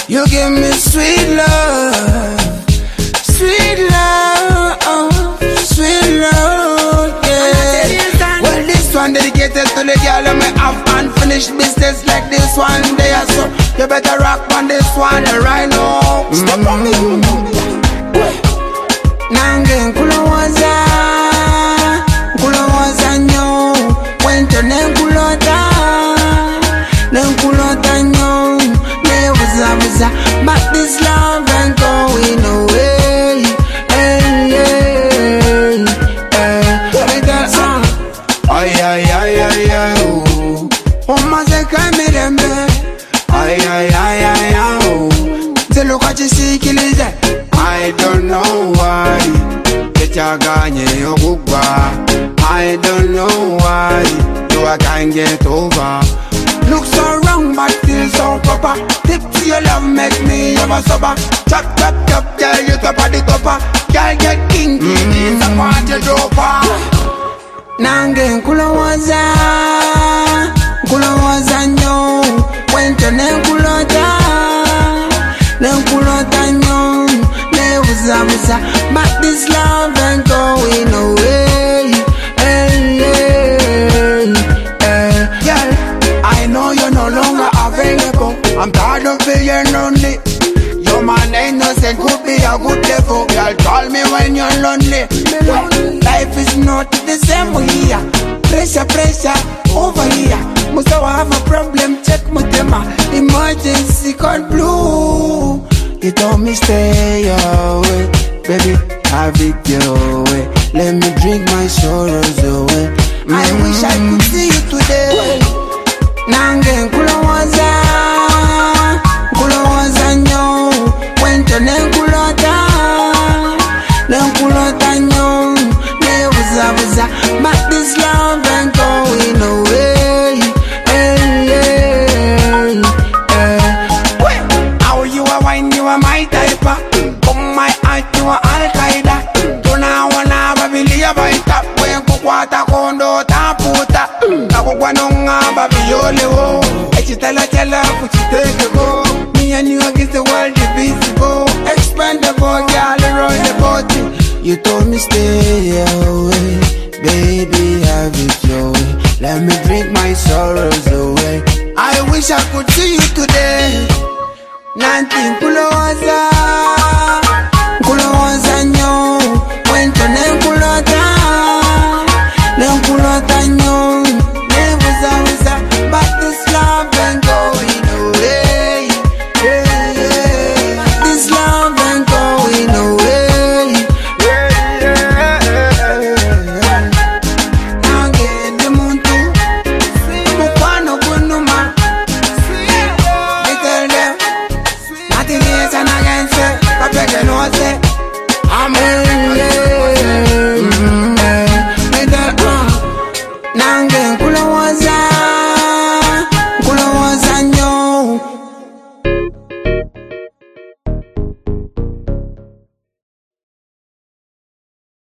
You give me sweet love, sweet love, sweet love, yeah. Well, this one dedicated to the girl who may have unfinished business like this one there. So you better rock on this one right now. Step on me. Nange nkulowoza, nkulowoza nyo. Wento nenkulota, nenkulota nyo. Nebuzabuza, but this love ain't going away. Hey, hey, hey. Ay, ay, ay, ay, ay, oh. Oma mirembe. Ay, ay, ay, ay, ay, oh. I don't know why. I don't know why you can't get over. Look so wrong but feel so proper. Tip to your love make me ever sober. Chop, chop, chop, girl, you top of the topper. Girl get kinky, it's a party dropper. Nange nkulowoza, nkulowoza nyo. Wento nenkulota, nenkulota nyo. Nebuzabuza, but this love ain't going away. Hey, hey, hey. Girl, I know you're no longer available. I'm tired of being lonely. Your man ain't innocent, could be a good devil. Girl, call me when you're lonely. Life is not the same way here. Pressure, pressure, over here. Must have a problem, check Mutema. Emergency call blue. You told me stay away, baby, have it your way. Let me drink my sorrows away. I wish I could see you today. Nange nkulowoza, nkulowoza nyo. Wento nenkulota, nenkulota nyo. Nebuzabuza, but this love ain't going away. Hey, hey, hey. How you are wine, you are my type. Come my heart, you are Al-Qaeda. Tuna wana babili ya baita. When kukwata kondo taputa. Kakukwa nonga babi yole wo. Echitala chala kuchiteke go. Me and you against the world, the visible. Expandable, girl, around the body. You told me stay